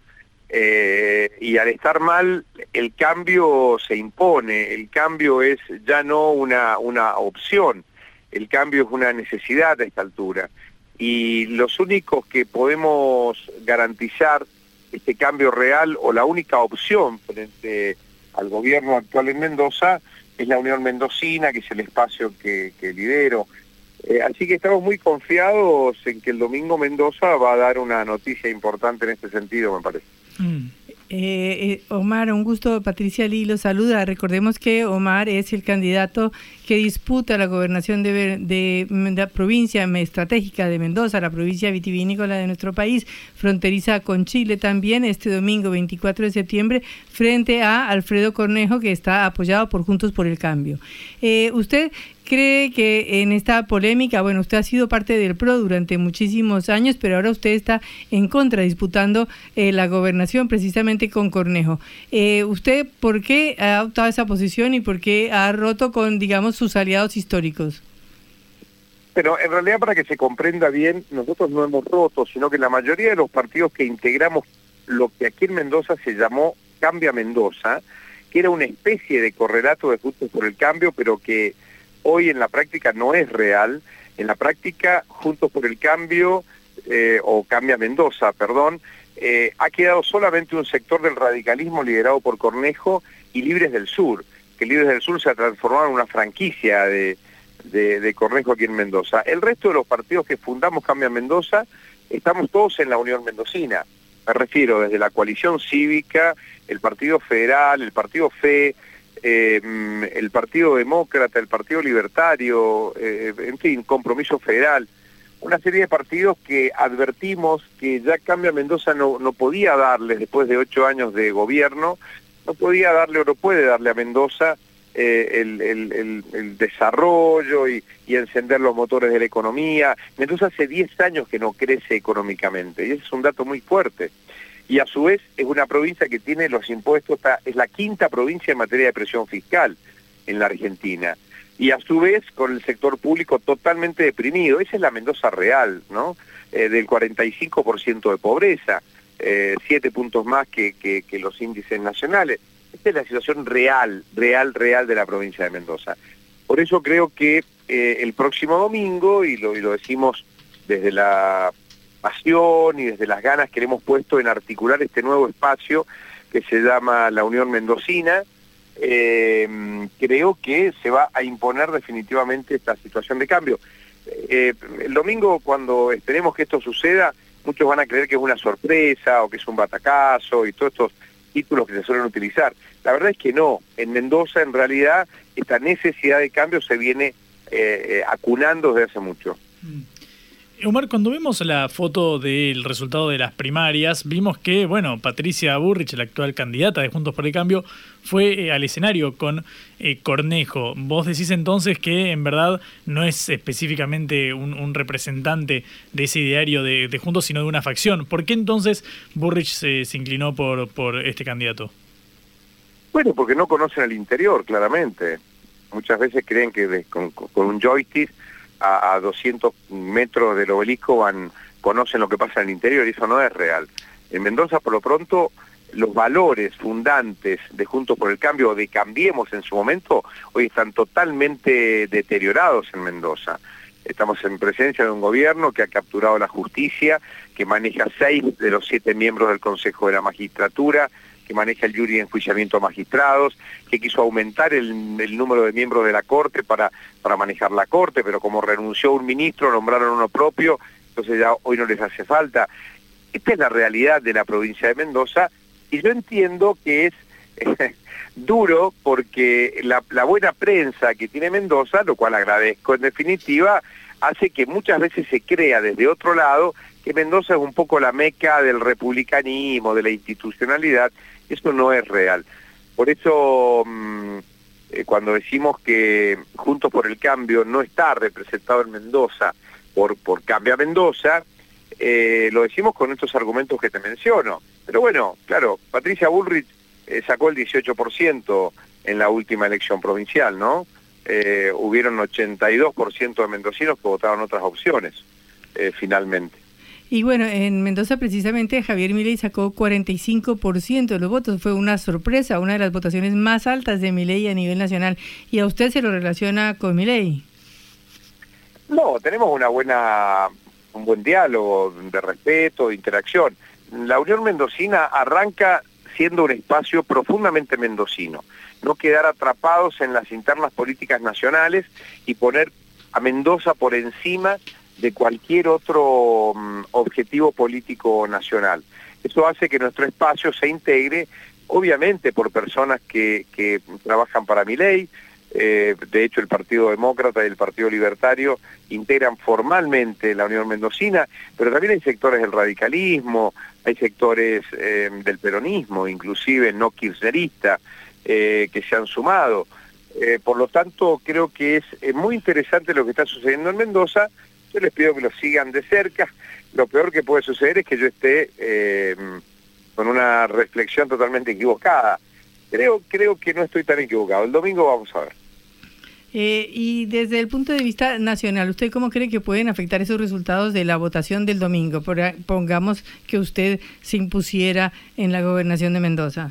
y al estar mal el cambio se impone, el cambio es ya no una opción, el cambio es una necesidad a esta altura. Y los únicos que podemos garantizar este cambio real, o la única opción frente al gobierno actual en Mendoza, es la Unión Mendocina, que es el espacio que lidero. Así que estamos muy confiados en que el domingo Mendoza va a dar una noticia importante en este sentido, me parece. Omar, un gusto. Patricia Lee lo saluda. Recordemos que Omar es el candidato que disputa la gobernación de la provincia estratégica de Mendoza, la provincia vitivinícola de nuestro país, fronteriza con Chile también, este domingo 24 de septiembre, frente a Alfredo Cornejo, que está apoyado por Juntos por el Cambio. ¿Usted cree que en esta polémica, bueno, usted ha sido parte del PRO durante muchísimos años, pero ahora usted está en contra, disputando la gobernación precisamente con Cornejo? ¿Usted por qué ha adoptado esa posición y por qué ha roto con, digamos, sus aliados históricos? Pero en realidad, para que se comprenda bien, nosotros no hemos roto, sino que la mayoría de los partidos que integramos lo que aquí en Mendoza se llamó Cambia Mendoza, que era una especie de correlato de Juntos por el Cambio, pero que hoy en la práctica no es real. En la práctica, Juntos por el Cambio, o Cambia Mendoza, perdón, ha quedado solamente un sector del radicalismo liderado por Cornejo y Libres del Sur, que Libres del Sur se ha transformado en una franquicia de Cornejo aquí en Mendoza. El resto de los partidos que fundamos Cambia Mendoza, estamos todos en la Unión Mendocina. Me refiero desde la coalición cívica, el Partido Federal, el Partido FE, el Partido Demócrata, el Partido Libertario, en fin, Compromiso Federal. Una serie de partidos que advertimos que ya Cambia Mendoza no podía darles, después de 8 años de gobierno, no podía darle o no puede darle a Mendoza el desarrollo y encender los motores de la economía. Mendoza hace 10 años que no crece económicamente, y ese es un dato muy fuerte. Y a su vez es una provincia que tiene los impuestos, es la quinta provincia en materia de presión fiscal en la Argentina. Y a su vez con el sector público totalmente deprimido. Esa es la Mendoza real, ¿no? Del 45% de pobreza, 7 puntos más que los índices nacionales. Esta es la situación real de la provincia de Mendoza. Por eso creo que el próximo domingo, y lo decimos desde la pasión y desde las ganas que le hemos puesto en articular este nuevo espacio que se llama la Unión Mendocina, creo que se va a imponer definitivamente esta situación de cambio. El domingo, cuando esperemos que esto suceda, muchos van a creer que es una sorpresa o que es un batacazo y todos estos títulos que se suelen utilizar. La verdad es que no. En Mendoza, en realidad, esta necesidad de cambio se viene acunando desde hace mucho. Omar, cuando vemos la foto del resultado de las primarias, vimos que, bueno, Patricia Bullrich, la actual candidata de Juntos por el Cambio, fue al escenario con Cornejo. Vos decís entonces que en verdad no es específicamente un representante de ese ideario de Juntos, sino de una facción. ¿Por qué entonces Bullrich se inclinó por este candidato? Bueno, porque no conocen el interior, claramente. Muchas veces creen que con un joystick a 200 metros del obelisco conocen lo que pasa en el interior, y eso no es real. En Mendoza, por lo pronto, los valores fundantes de Juntos por el Cambio, o de Cambiemos en su momento, hoy están totalmente deteriorados en Mendoza. Estamos en presencia de un gobierno que ha capturado la justicia, que maneja 6 de los 7 miembros del Consejo de la Magistratura, que maneja el jury de enjuiciamiento a magistrados, que quiso aumentar el número de miembros de la Corte para manejar la Corte, pero como renunció un ministro, nombraron uno propio, entonces ya hoy no les hace falta. Esta es la realidad de la provincia de Mendoza, y yo entiendo que es duro porque la buena prensa que tiene Mendoza, lo cual agradezco en definitiva, hace que muchas veces se crea desde otro lado que Mendoza es un poco la meca del republicanismo, de la institucionalidad. Eso no es real. Por eso, cuando decimos que Juntos por el Cambio no está representado en Mendoza por Cambia Mendoza, lo decimos con estos argumentos que te menciono. Pero bueno, claro, Patricia Bullrich sacó el 18% en la última elección provincial, ¿no? Hubieron 82% de mendocinos que votaron otras opciones, finalmente. Y bueno, en Mendoza precisamente Javier Milei sacó 45% de los votos. Fue una sorpresa, una de las votaciones más altas de Milei a nivel nacional. ¿Y a usted se lo relaciona con Milei? No, tenemos un buen diálogo de respeto, de interacción. La Unión Mendocina arranca siendo un espacio profundamente mendocino. No quedar atrapados en las internas políticas nacionales y poner a Mendoza por encima de cualquier otro objetivo político nacional. Eso hace que nuestro espacio se integre, obviamente, por personas que trabajan para Milei. De hecho, el Partido Demócrata y el Partido Libertario integran formalmente la Unión Mendocina, pero también hay sectores del radicalismo, hay sectores del peronismo, inclusive no kirchnerista, que se han sumado. Por lo tanto, creo que es muy interesante lo que está sucediendo en Mendoza. Yo les pido que lo sigan de cerca. Lo peor que puede suceder es que yo esté con una reflexión totalmente equivocada. Creo que no estoy tan equivocado. El domingo vamos a ver. Y desde el punto de vista nacional, ¿usted cómo cree que pueden afectar esos resultados de la votación del domingo? Pongamos que usted se impusiera en la gobernación de Mendoza.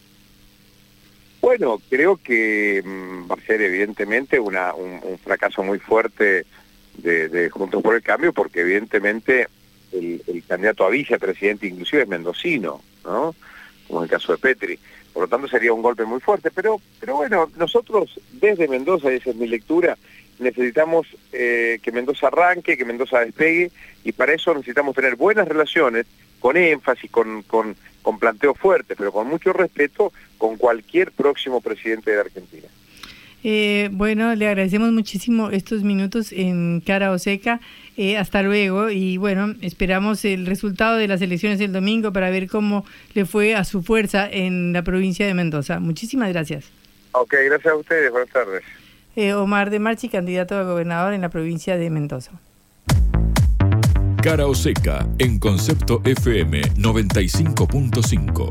Bueno, creo que va a ser evidentemente un fracaso muy fuerte de Juntos por el Cambio, porque evidentemente el candidato a vicepresidente inclusive es mendocino, ¿no? Como en el caso de Petri. Por lo tanto sería un golpe muy fuerte, pero bueno, nosotros desde Mendoza, y esa es mi lectura, necesitamos que Mendoza arranque, que Mendoza despegue, y para eso necesitamos tener buenas relaciones, con énfasis, con planteos fuertes, pero con mucho respeto, con cualquier próximo presidente de la Argentina. Bueno, le agradecemos muchísimo estos minutos en Cara o Seca. Hasta luego, y bueno, esperamos el resultado de las elecciones del domingo para ver cómo le fue a su fuerza en la provincia de Mendoza. Muchísimas gracias. Ok, gracias a ustedes, buenas tardes. Omar de Marchi, candidato a gobernador en la provincia de Mendoza. Cara o Seca en Concepto FM 95.5.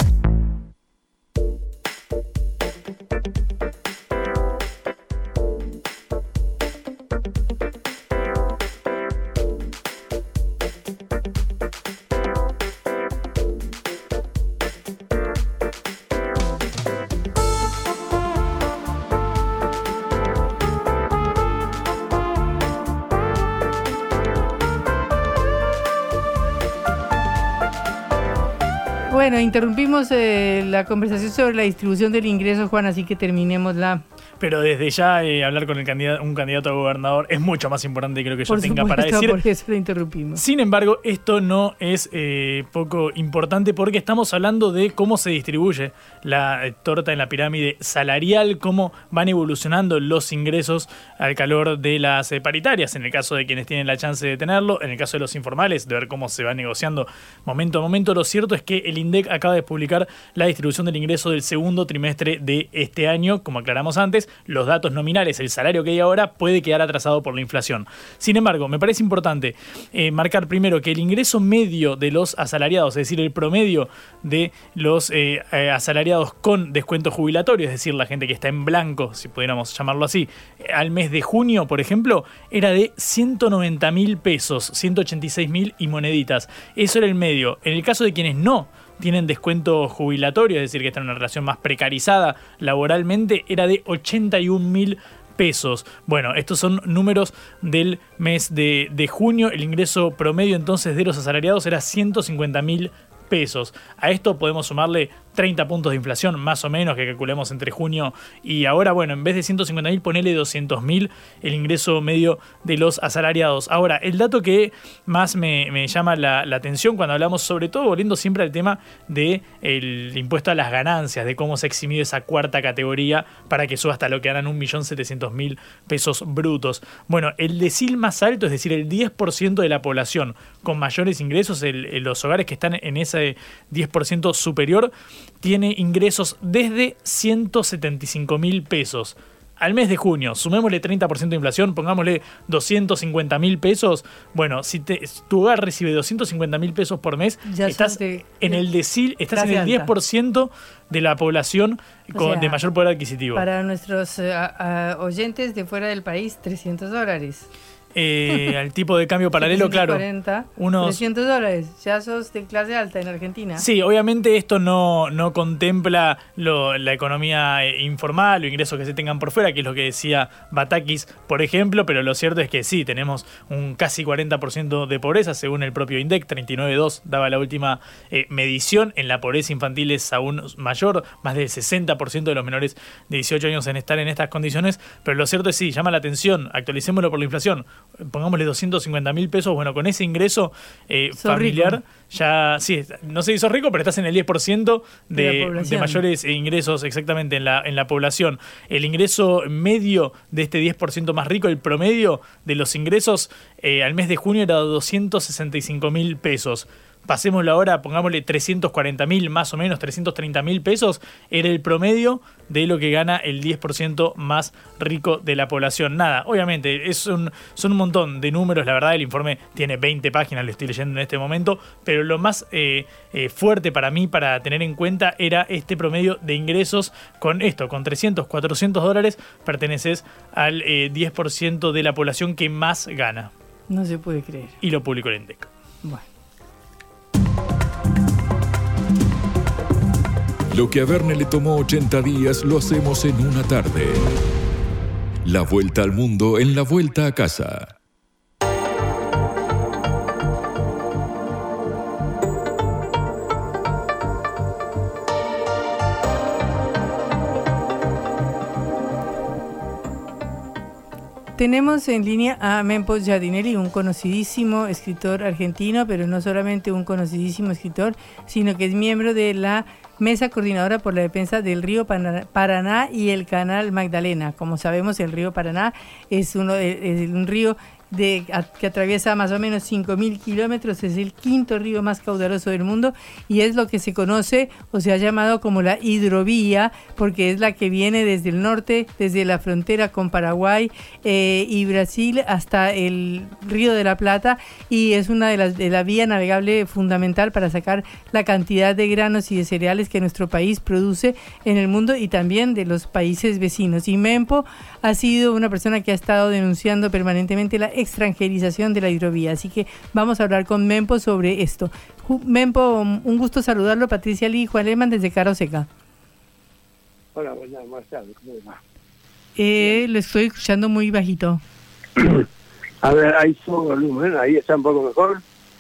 Bueno, interrumpimos la conversación sobre la distribución del ingreso, Juan, así que terminémosla. Pero desde ya hablar con un candidato a gobernador es mucho más importante, creo que yo tenga para decir. Por eso lo interrumpimos. Sin embargo, esto no es poco importante porque estamos hablando de cómo se distribuye la torta en la pirámide salarial, cómo van evolucionando los ingresos al calor de las paritarias, en el caso de quienes tienen la chance de tenerlo, en el caso de los informales, de ver cómo se va negociando momento a momento. Lo cierto es que el INDEC acaba de publicar la distribución del ingreso del segundo trimestre de este año. Como aclaramos antes, los datos nominales, el salario que hay ahora, puede quedar atrasado por la inflación. Sin embargo, me parece importante marcar primero que el ingreso medio de los asalariados, es decir, el promedio de los asalariados con descuento jubilatorio, es decir, la gente que está en blanco, si pudiéramos llamarlo así, al mes de junio, por ejemplo, era de 190.000 pesos, 186.000 y moneditas. Eso era el medio. En el caso de quienes no tienen descuento jubilatorio, es decir, que están en una relación más precarizada laboralmente, era de 81.000 pesos. Bueno, estos son números del mes de junio. El ingreso promedio entonces de los asalariados era 150.000 pesos. A esto podemos sumarle 30 puntos de inflación, más o menos, que calculemos entre junio y ahora. Bueno, en vez de 150.000, ponele 200.000 el ingreso medio de los asalariados. Ahora, el dato que más me llama la atención cuando hablamos, sobre todo volviendo siempre al tema del impuesto a las ganancias, de cómo se ha eximido esa cuarta categoría para que suba hasta lo que ganan 1.700.000 pesos brutos. Bueno, el decil más alto, es decir, el 10% de la población con mayores ingresos, los hogares que están en ese 10% superior, tiene ingresos desde 175.000 pesos. Al mes de junio, sumémosle 30% de inflación, pongámosle 250.000 pesos. Bueno, si tu hogar recibe 250.000 pesos por mes, ya estás en el decil, estás en el 10% de la población de mayor poder adquisitivo. Para nuestros oyentes de fuera del país, $300. Al tipo de cambio paralelo, claro. Unos $300, ya sos de clase alta en Argentina. Sí, obviamente esto no contempla la economía informal o ingresos que se tengan por fuera, que es lo que decía Batakis, por ejemplo, pero lo cierto es que sí, tenemos un casi 40% de pobreza, según el propio INDEC, 39,2 daba la última medición. En la pobreza infantil es aún mayor, más del 60% de los menores de 18 años en estar en estas condiciones, pero lo cierto es sí, llama la atención, actualicémoslo por la inflación. Pongámosle 250.000 pesos, bueno, con ese ingreso familiar, rico. Ya, sí, no sé si sos rico, pero estás en el 10% de mayores ingresos exactamente en la población. El ingreso medio de este 10% más rico, el promedio de los ingresos al mes de junio era 265.000 pesos. Pasémoslo ahora, pongámosle 340.000, más o menos 330.000 pesos, era el promedio de lo que gana el 10% más rico de la población. Nada, obviamente, son un montón de números, la verdad el informe tiene 20 páginas, lo estoy leyendo en este momento, pero lo más fuerte para mí, para tener en cuenta, era este promedio de ingresos con esto, con $300, $400, perteneces al 10% de la población que más gana. No se puede creer. Y lo publicó el INDEC. Bueno. Lo que a Verne le tomó 80 días lo hacemos en una tarde. La vuelta al mundo en la vuelta a casa. Tenemos en línea a Mempo Giardinelli, un conocidísimo escritor argentino, pero no solamente un conocidísimo escritor, sino que es miembro de la Mesa Coordinadora por la Defensa del Río Paraná y el Canal Magdalena. Como sabemos, el río Paraná es un río que atraviesa más o menos 5.000 kilómetros, es el quinto río más caudaloso del mundo y es lo que se conoce o se ha llamado como la hidrovía, porque es la que viene desde el norte, desde la frontera con Paraguay y Brasil hasta el Río de la Plata, y es una de la vía navegable fundamental para sacar la cantidad de granos y de cereales que nuestro país produce en el mundo y también de los países vecinos. Y Mempo ha sido una persona que ha estado denunciando permanentemente la extranjerización de la hidrovía, así que vamos a hablar con Mempo sobre esto. Mempo, un gusto saludarlo. Patricia Lee y Juan Lehmann desde Cara o Seca. Hola, buenas tardes, ¿cómo va? Lo estoy escuchando muy bajito. A ver, ahí subo volumen, ahí está un poco mejor.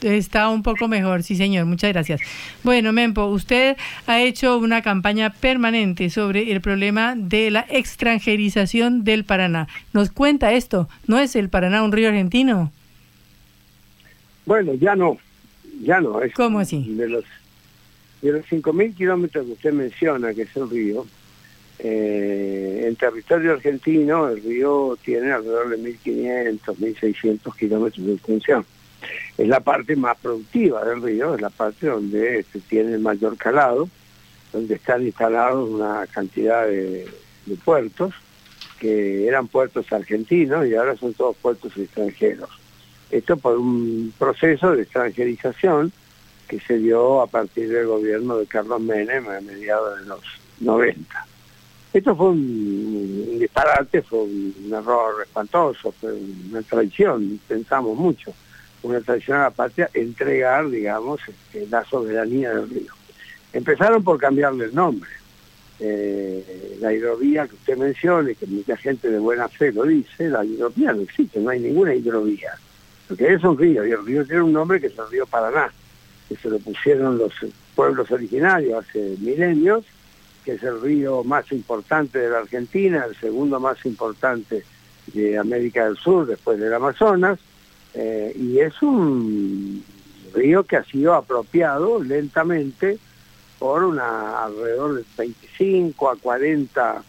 Está un poco mejor, sí señor, muchas gracias. Bueno, Mempo, usted ha hecho una campaña permanente sobre el problema de la extranjerización del Paraná. ¿Nos cuenta esto? ¿No es el Paraná un río argentino? Bueno, ya no. Es ¿Cómo así? De los 5.000 kilómetros que usted menciona, que es el río, en territorio argentino el río tiene alrededor de 1.500, 1.600 kilómetros de extensión. Es la parte más productiva del río, es la parte donde tiene el mayor calado, donde están instalados una cantidad de puertos, que eran puertos argentinos y ahora son todos puertos extranjeros. Esto por un proceso de extranjerización que se dio a partir del gobierno de Carlos Menem a mediados de los 90. Esto fue un disparate, fue un error espantoso, fue una traición, pensamos mucho, una traición a la patria, entregar, digamos, la soberanía del río. Empezaron por cambiarle el nombre. La hidrovía que usted menciona, y que mucha gente de buena fe lo dice, la hidrovía no existe, no hay ninguna hidrovía. Porque es un río, y el río tiene un nombre que es el río Paraná, que se lo pusieron los pueblos originarios hace milenios, que es el río más importante de la Argentina, el segundo más importante de América del Sur después del Amazonas, y es un río que ha sido apropiado lentamente por alrededor de 25 a 40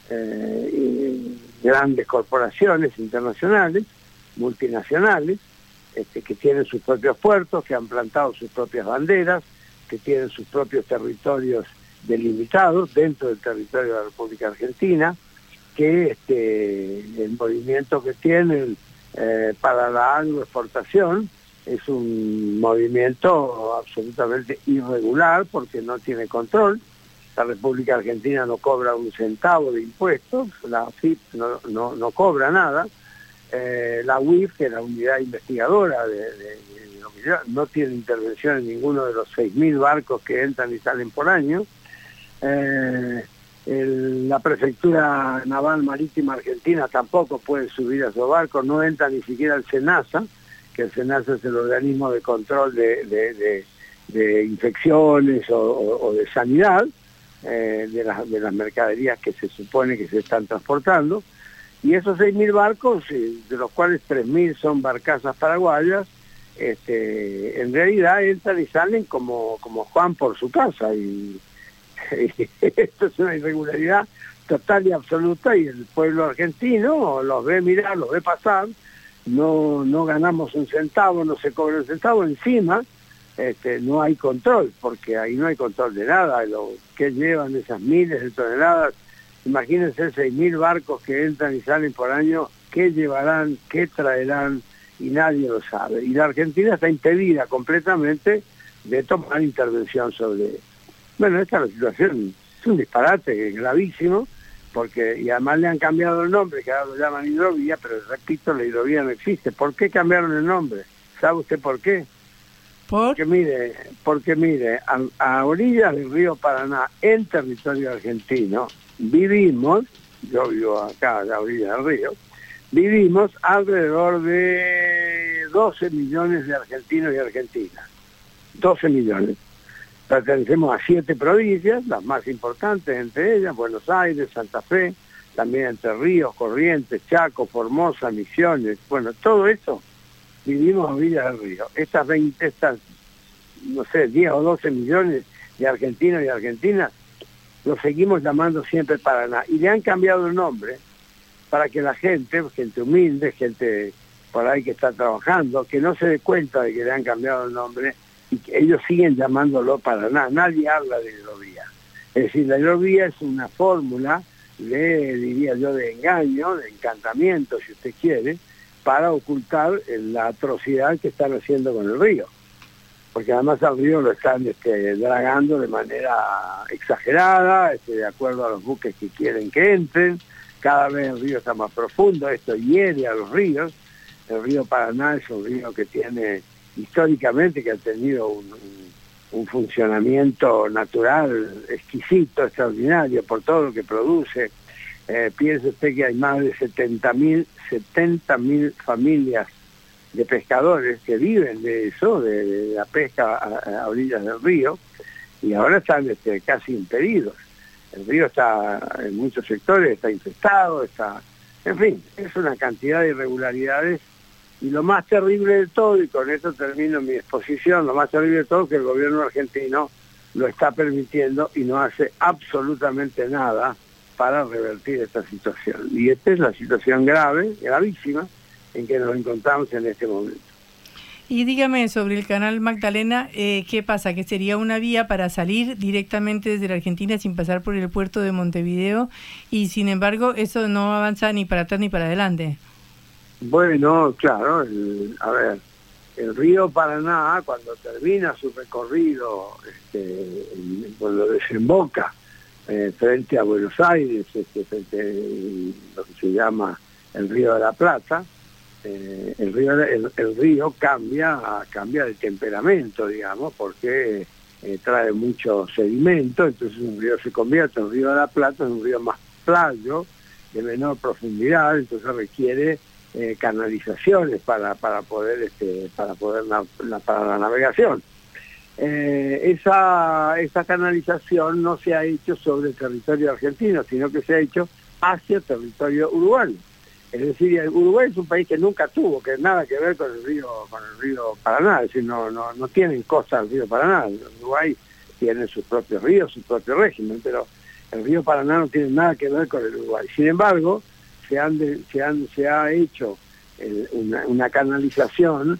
grandes corporaciones internacionales, multinacionales, que tienen sus propios puertos, que han plantado sus propias banderas, que tienen sus propios territorios delimitados dentro del territorio de la República Argentina, que el movimiento que tienen para la agroexportación es un movimiento absolutamente irregular porque no tiene control. La República Argentina no cobra un centavo de impuestos, la AFIP no cobra nada, la UIF, que es la unidad investigadora no tiene intervención en ninguno de los 6.000 barcos que entran y salen por año. La Prefectura Naval Marítima Argentina tampoco puede subir a esos barcos, no entra ni siquiera el SENASA, que el SENASA es el organismo de control de infecciones o de sanidad de las mercaderías que se supone que se están transportando. Y esos 6.000 barcos, de los cuales 3.000 son barcazas paraguayas, en realidad entran y salen como Juan por su casa, y esto es una irregularidad total y absoluta, y el pueblo argentino los ve mirar, los ve pasar, no ganamos un centavo, no se cobra un centavo, encima no hay control, porque ahí no hay control de nada, lo que llevan esas miles de toneladas. Imagínense 6.000 barcos que entran y salen por año, qué llevarán, qué traerán, y nadie lo sabe. Y la Argentina está impedida completamente de tomar intervención sobre... Bueno, esta es la situación, es un disparate gravísimo, porque y además le han cambiado el nombre, que ahora lo llaman hidrovía, pero repito, la hidrovía no existe. ¿Por qué cambiaron el nombre? ¿Sabe usted por qué? Porque mire, a orillas del río Paraná, en territorio argentino, vivimos, yo vivo acá a la orilla del río, vivimos alrededor de 12 millones de argentinos y argentinas. 12 millones. Pertenecemos a 7 provincias, las más importantes entre ellas, Buenos Aires, Santa Fe, también Entre Ríos, Corrientes, Chaco, Formosa, Misiones, bueno, todo eso vivimos a orillas del río. Estas 10 o 12 millones de argentinos y argentinas lo seguimos llamando siempre Paraná, y le han cambiado el nombre para que la gente humilde, gente por ahí que está trabajando, que no se dé cuenta de que le han cambiado el nombre, y que ellos siguen llamándolo Paraná. Nadie habla de hidrovía. Es decir, la hidrovía es una fórmula diría yo, de engaño, de encantamiento, si usted quiere, para ocultar la atrocidad que están haciendo con el río. Porque además al río lo están dragando de manera exagerada, de acuerdo a los buques que quieren que entren. Cada vez el río está más profundo, esto hiere a los ríos. El río Paraná es un río que tiene, históricamente, que ha tenido un funcionamiento natural exquisito, extraordinario, por todo lo que produce. Piense usted que hay más de 70.000 familias pescadores que viven de eso, de la pesca a orillas del río, y ahora están casi impedidos. El río está, en muchos sectores, está infestado, en fin, es una cantidad de irregularidades. Y lo más terrible de todo, y con esto termino mi exposición, lo más terrible de todo es que el gobierno argentino lo está permitiendo y no hace absolutamente nada para revertir esta situación. Y esta es la situación grave, gravísima, en que nos encontramos en este momento. Y dígame sobre el canal Magdalena, ¿qué pasa? ¿Que sería una vía para salir directamente desde la Argentina sin pasar por el puerto de Montevideo? Y sin embargo, eso no avanza ni para atrás ni para adelante. Bueno, claro, el río Paraná, cuando termina su recorrido, cuando desemboca frente a Buenos Aires, frente a lo que se llama el Río de la Plata, el río cambia de temperamento, digamos, porque trae mucho sedimento, entonces un río se convierte en Río de la Plata, en un río más playo, de menor profundidad, entonces requiere canalizaciones para poder para la navegación. Esa canalización no se ha hecho sobre el territorio argentino, sino que se ha hecho hacia el territorio uruguayo. Es decir, Uruguay es un país que nunca tuvo nada que ver con el río Paraná, es decir, no tienen costa del río Paraná. Uruguay tiene sus propios ríos, su propio régimen, pero el río Paraná no tiene nada que ver con el Uruguay. Sin embargo, se ha hecho una canalización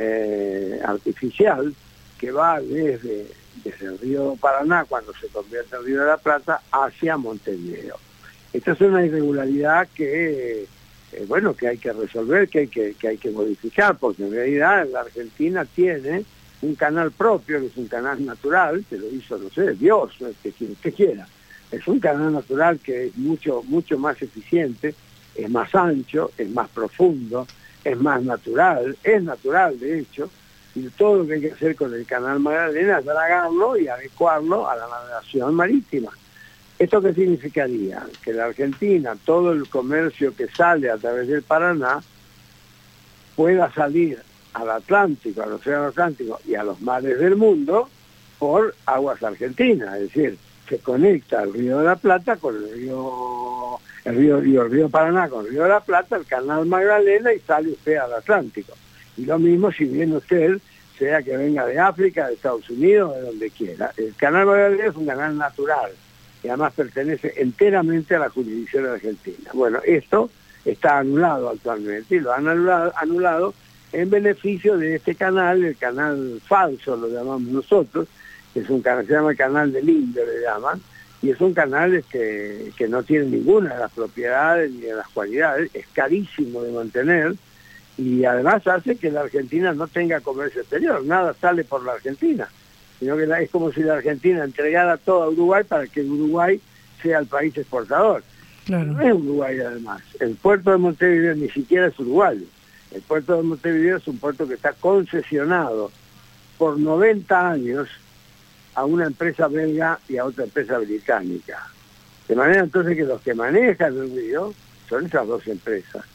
artificial que va desde el río Paraná, cuando se convierte en el Río de la Plata, hacia Montevideo. Esta es una irregularidad que hay que resolver, que hay que modificar, porque en realidad la Argentina tiene un canal propio, que es un canal natural, que lo hizo, no sé, Dios, quien quiera. Es un canal natural que es mucho más eficiente, es más ancho, es más profundo, es más natural, de hecho, y todo lo que hay que hacer con el canal Magdalena es dragarlo y adecuarlo a la navegación marítima. ¿Esto qué significaría? Que la Argentina, todo el comercio que sale a través del Paraná, pueda salir al Atlántico, al Océano Atlántico y a los mares del mundo por aguas argentinas, es decir, se conecta el Río de la Plata con el río Paraná con el Río de la Plata, el canal Magdalena, y sale usted al Atlántico. Y lo mismo si viene usted, sea que venga de África, de Estados Unidos, de donde quiera. El canal Magdalena es un canal natural y además pertenece enteramente a la jurisdicción argentina. Bueno, esto está anulado actualmente y lo han anulado en beneficio de este canal, el canal falso lo llamamos nosotros, que es un canal, se llama el canal del Indio, le llaman, y es un canal que no tiene ninguna de las propiedades ni de las cualidades, es carísimo de mantener, y además hace que la Argentina no tenga comercio exterior, nada sale por la Argentina, sino que es como si la Argentina entregara todo a Uruguay para que Uruguay sea el país exportador. Claro. No es Uruguay además, el puerto de Montevideo ni siquiera es uruguayo, el puerto de Montevideo es un puerto que está concesionado por 90 años a una empresa belga y a otra empresa británica. De manera entonces que los que manejan el río son esas dos empresas.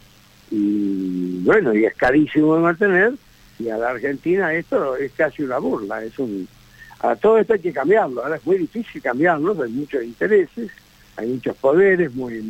Y bueno, y es carísimo de mantener, y a la Argentina esto es casi una burla, a todo esto hay que cambiarlo, ahora es muy difícil cambiarlo, hay muchos intereses, hay muchos poderes muy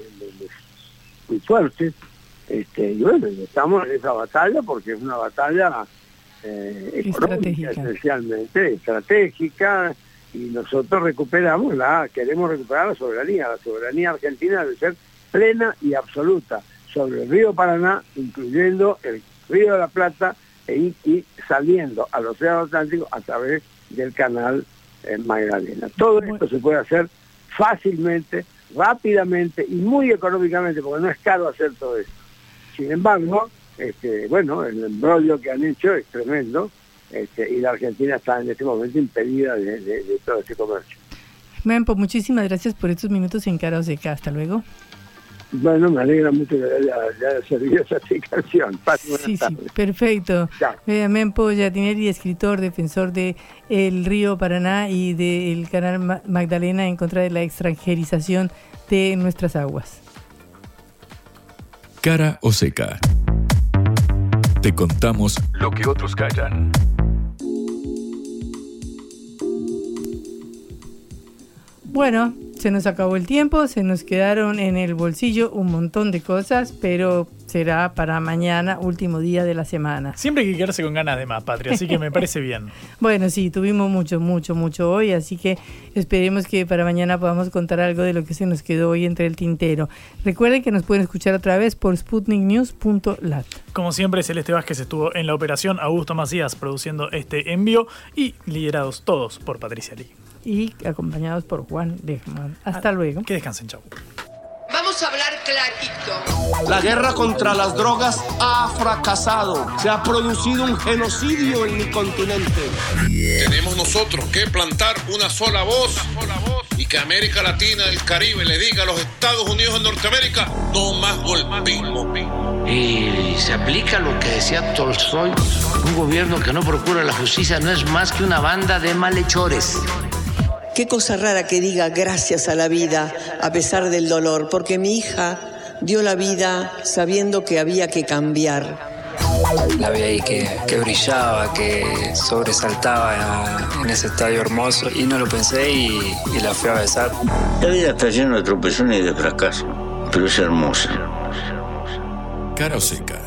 fuertes, y bueno, estamos en esa batalla porque es una batalla económica, esencialmente estratégica, y nosotros queremos recuperar la soberanía argentina debe ser plena y absoluta sobre el río Paraná, incluyendo el Río de la Plata y saliendo al Océano Atlántico a través del canal Magdalena. Todo esto se puede hacer fácilmente, rápidamente y muy económicamente, porque no es caro hacer todo esto. Sin embargo, el embrollo que han hecho es tremendo, y la Argentina está en este momento impedida de todo este comercio. Mempo, muchísimas gracias por estos minutos en Cara o Seca. Hasta luego. Bueno, me alegra mucho que haya servido esa explicación. Sí, perfecto. Mempo Giardinelli, escritor, defensor de el río Paraná y del canal Magdalena en contra de la extranjerización de nuestras aguas. Cara o Seca. Te contamos lo que otros callan. Bueno, se nos acabó el tiempo, se nos quedaron en el bolsillo un montón de cosas, pero será para mañana, último día de la semana. Siempre hay que quedarse con ganas de más, Patria, así que me parece bien. Bueno, sí, tuvimos mucho hoy, así que esperemos que para mañana podamos contar algo de lo que se nos quedó hoy entre el tintero. Recuerden que nos pueden escuchar otra vez por sputniknews.lat. Como siempre, Celeste Vázquez estuvo en la operación, Augusto Macías produciendo este envío y liderados todos por Patricia Lee. Y acompañados por Juan Lehmann. Hasta luego. Que descansen, chau. Vamos a hablar clarito. La guerra contra las drogas ha fracasado. Se ha producido un genocidio en mi continente. Tenemos nosotros que plantar una sola voz y que América Latina, el Caribe, le diga a los Estados Unidos de Norteamérica: no más golpismo. Y se aplica lo que decía Tolstoy: un gobierno que no procura la justicia no es más que una banda de malhechores. Qué cosa rara que diga gracias a la vida a pesar del dolor, porque mi hija dio la vida sabiendo que había que cambiar. La vi ahí que brillaba, que sobresaltaba en ese estadio hermoso y no lo pensé y la fui a besar. La vida está llena de tropezones y de fracasos, pero es hermosa. Cara o Seca.